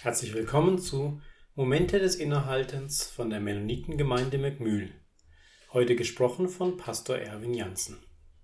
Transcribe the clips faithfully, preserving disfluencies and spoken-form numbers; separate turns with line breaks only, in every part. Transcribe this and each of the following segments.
Herzlich willkommen zu Momente des Innehaltens von der Mennonitengemeinde Möckmühl. Heute gesprochen von Pastor Erwin Jansen.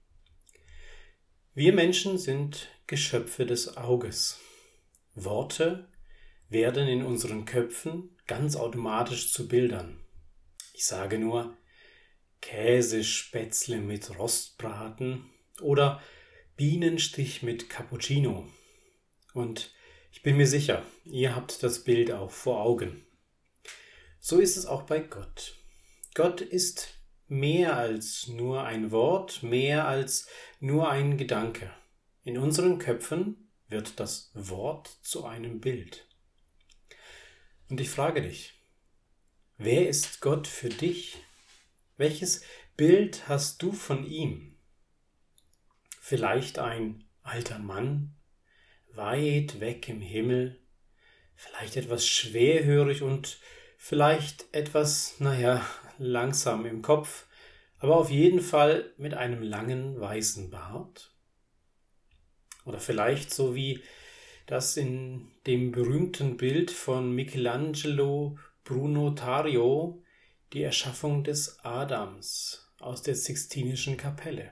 Wir Menschen sind Geschöpfe des Auges. Worte werden in unseren Köpfen ganz automatisch zu Bildern. Ich sage nur Käsespätzle mit Rostbraten oder Bienenstich mit Cappuccino. Und ich bin mir sicher, ihr habt das Bild auch vor Augen. So ist es auch bei Gott. Gott ist mehr als nur ein Wort, mehr als nur ein Gedanke. In unseren Köpfen wird das Wort zu einem Bild. Und ich frage dich, wer ist Gott für dich? Welches Bild hast du von ihm? Vielleicht ein alter Mann, weit weg im Himmel, vielleicht etwas schwerhörig und vielleicht etwas, naja, langsam im Kopf, aber auf jeden Fall mit einem langen weißen Bart? Oder vielleicht so wie das in dem berühmten Bild von Michelangelo Bruno-Tario, die Erschaffung des Adams aus der Sixtinischen Kapelle.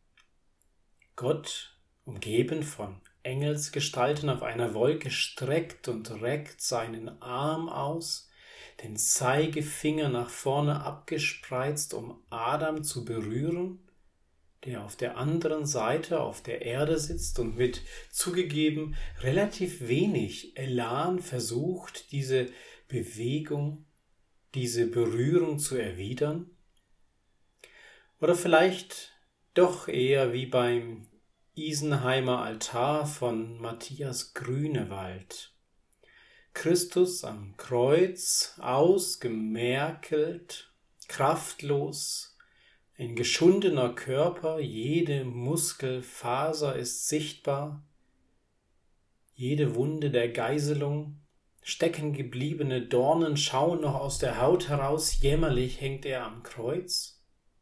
Gott, umgeben von Engelsgestalten auf einer Wolke, streckt und reckt seinen Arm aus, den Zeigefinger nach vorne abgespreizt, um Adam zu berühren, der auf der anderen Seite auf der Erde sitzt und mit zugegeben relativ wenig Elan versucht, diese Bewegung, diese Berührung zu erwidern. Oder vielleicht doch eher wie beim Isenheimer Altar von Matthias Grünewald. Christus am Kreuz, ausgemerkelt, kraftlos, ein geschundener Körper, jede Muskelfaser ist sichtbar, jede Wunde der Geißelung, steckengebliebene Dornen schauen noch aus der Haut heraus, jämmerlich hängt er am Kreuz.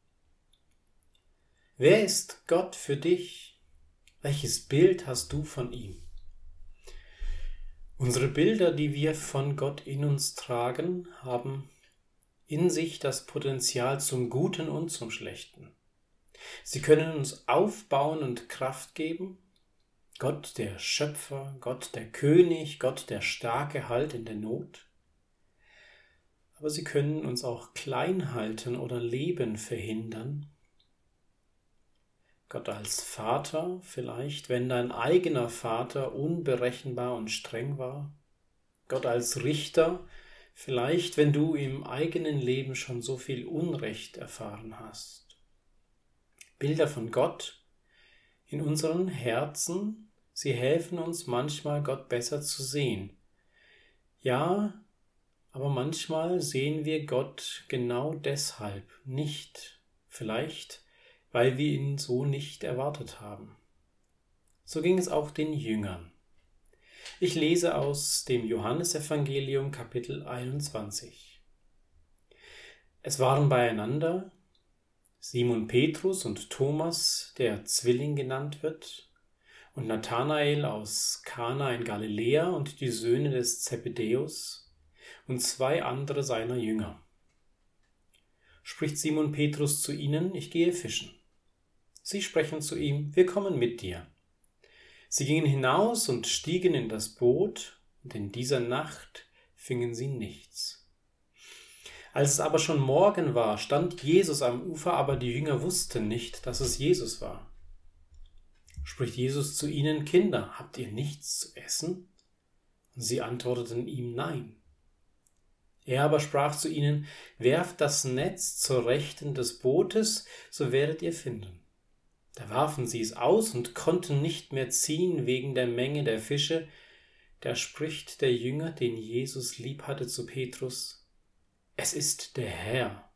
Wer ist Gott für dich? Welches Bild hast du von ihm? Unsere Bilder, die wir von Gott in uns tragen, haben in sich das Potenzial zum Guten und zum Schlechten. Sie können uns aufbauen und Kraft geben. Gott der Schöpfer, Gott der König, Gott der starke Halt in der Not. Aber sie können uns auch klein halten oder Leben verhindern. Gott als Vater vielleicht, wenn dein eigener Vater unberechenbar und streng war. Gott als Richter vielleicht, wenn du im eigenen Leben schon so viel Unrecht erfahren hast. Bilder von Gott in unseren Herzen, sie helfen uns manchmal, Gott besser zu sehen. Ja, aber manchmal sehen wir Gott genau deshalb nicht. Vielleicht weil wir ihn so nicht erwartet haben. So ging es auch den Jüngern. Ich lese aus dem Johannesevangelium Kapitel einundzwanzig. Es waren beieinander Simon Petrus und Thomas, der Zwilling genannt wird, und Nathanael aus Kana in Galiläa und die Söhne des Zebedäus und zwei andere seiner Jünger. Spricht Simon Petrus zu ihnen: Ich gehe fischen. Sie sprechen zu ihm: Wir kommen mit dir. Sie gingen hinaus und stiegen in das Boot, und in dieser Nacht fingen sie nichts. Als es aber schon Morgen war, stand Jesus am Ufer, aber die Jünger wussten nicht, dass es Jesus war. Spricht Jesus zu ihnen: Kinder, habt ihr nichts zu essen? Und sie antworteten ihm: Nein. Er aber sprach zu ihnen: Werft das Netz zur Rechten des Bootes, so werdet ihr finden. Da warfen sie es aus und konnten nicht mehr ziehen wegen der Menge der Fische. Da spricht der Jünger, den Jesus lieb hatte, zu Petrus: Es ist der Herr.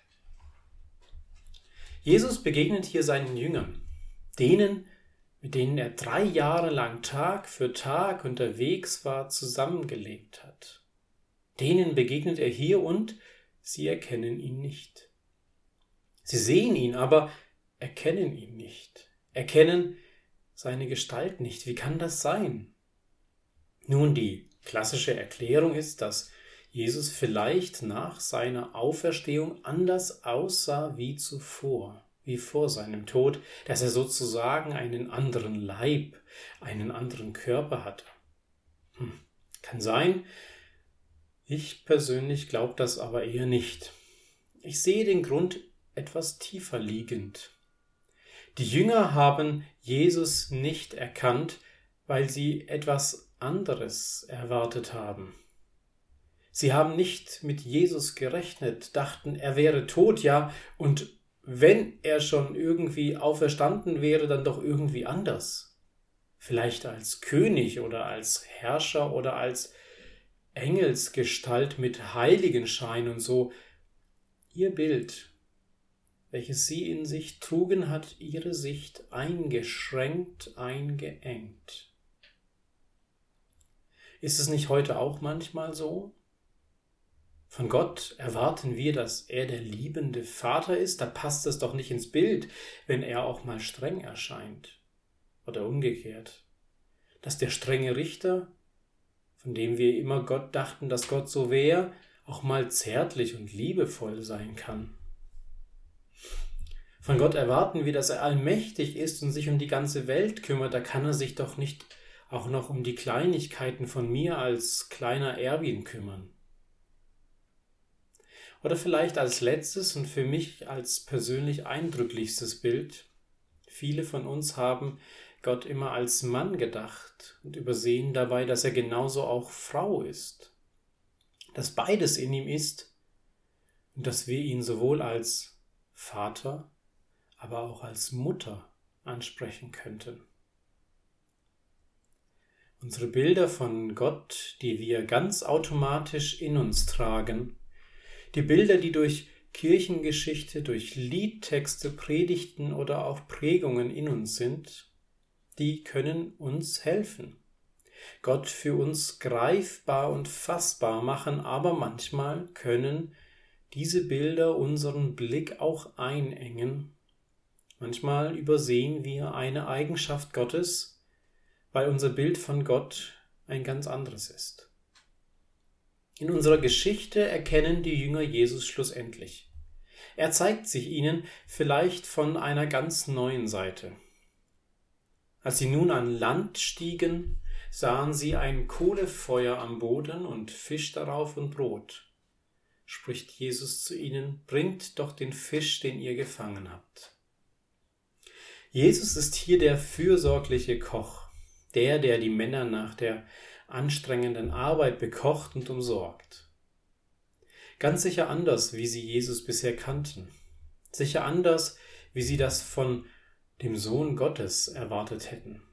Jesus begegnet hier seinen Jüngern, denen, mit denen er drei Jahre lang Tag für Tag unterwegs war, zusammengelebt hat. Denen begegnet er hier und sie erkennen ihn nicht. Sie sehen ihn, aber erkennen ihn nicht, erkennen seine Gestalt nicht. Wie kann das sein? Nun, die Klassische Erklärung ist, dass Jesus vielleicht nach seiner Auferstehung anders aussah wie zuvor, wie vor seinem Tod, dass er sozusagen einen anderen Leib, einen anderen Körper hatte. Hm, kann sein. Ich persönlich glaube das aber eher nicht. Ich sehe den Grund etwas tiefer liegend. Die Jünger haben Jesus nicht erkannt, weil sie etwas anderes erwartet haben. Sie haben nicht mit Jesus gerechnet, dachten, er wäre tot, ja, und wenn er schon irgendwie auferstanden wäre, dann doch irgendwie anders. Vielleicht als König oder als Herrscher oder als Engelsgestalt mit Heiligenschein und so. Ihr Bild, welches sie in sich trugen, hat ihre Sicht eingeschränkt, eingeengt. Ist es nicht heute auch manchmal so? Von Gott erwarten wir, dass er der liebende Vater ist. Da passt es doch nicht ins Bild, wenn er auch mal streng erscheint. Oder umgekehrt. Dass der strenge Richter, von dem wir immer Gott dachten, dass Gott so wäre, auch mal zärtlich und liebevoll sein kann. Von Gott erwarten wir, dass er allmächtig ist und sich um die ganze Welt kümmert. Da kann er sich doch nicht auch noch um die Kleinigkeiten von mir als kleiner Erwin kümmern. Oder vielleicht als letztes und für mich als persönlich eindrücklichstes Bild. Viele von uns haben Gott immer als Mann gedacht und übersehen dabei, dass er genauso auch Frau ist. Dass beides in ihm ist und dass wir ihn sowohl als Vater, aber auch als Mutter ansprechen könnten. Unsere Bilder von Gott, die wir ganz automatisch in uns tragen, die Bilder, die durch Kirchengeschichte, durch Liedtexte, Predigten oder auch Prägungen in uns sind, die können uns helfen. Gott für uns greifbar und fassbar machen, aber manchmal können diese Bilder unseren Blick auch einengen. Manchmal übersehen wir eine Eigenschaft Gottes, weil unser Bild von Gott ein ganz anderes ist. In unserer Geschichte erkennen die Jünger Jesus schlussendlich. Er zeigt sich ihnen vielleicht von einer ganz neuen Seite. Als sie nun an Land stiegen, sahen sie ein Kohlefeuer am Boden und Fisch darauf und Brot. Spricht Jesus zu ihnen: Bringt doch den Fisch, den ihr gefangen habt. Jesus ist hier der fürsorgliche Koch, der, der die Männer nach der anstrengenden Arbeit bekocht und umsorgt. Ganz sicher anders, wie sie Jesus bisher kannten. Sicher anders, wie sie das von dem Sohn Gottes erwartet hätten.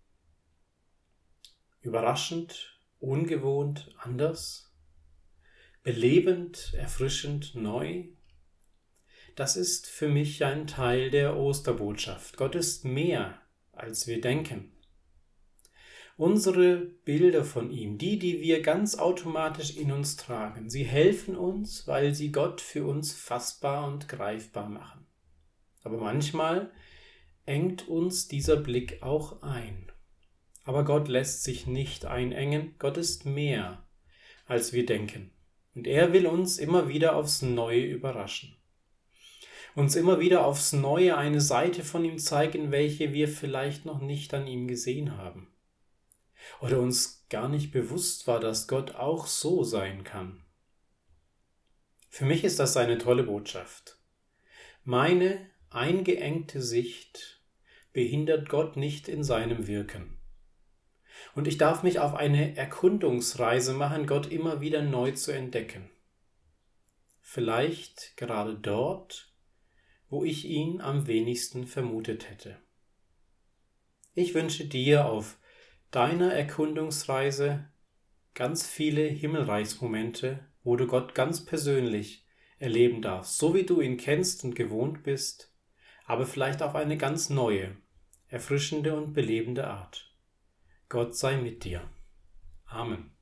Überraschend, ungewohnt, anders, belebend, erfrischend, neu. Das ist für mich ein Teil der Osterbotschaft. Gott ist mehr, als wir denken. Unsere Bilder von ihm, die, die wir ganz automatisch in uns tragen, sie helfen uns, weil sie Gott für uns fassbar und greifbar machen. Aber manchmal engt uns dieser Blick auch ein. Aber Gott lässt sich nicht einengen. Gott ist mehr, als wir denken. Und er will uns immer wieder aufs Neue überraschen. Uns immer wieder aufs Neue eine Seite von ihm zeigen, welche wir vielleicht noch nicht an ihm gesehen haben. Oder uns gar nicht bewusst war, dass Gott auch so sein kann. Für mich ist das eine tolle Botschaft. Meine eingeengte Sicht behindert Gott nicht in seinem Wirken. Und ich darf mich auf eine Erkundungsreise machen, Gott immer wieder neu zu entdecken. Vielleicht gerade dort, wo ich ihn am wenigsten vermutet hätte. Ich wünsche dir auf deiner Erkundungsreise ganz viele Himmelreichsmomente, wo du Gott ganz persönlich erleben darfst, so wie du ihn kennst und gewohnt bist, aber vielleicht auf eine ganz neue, erfrischende und belebende Art. Gott sei mit dir. Amen.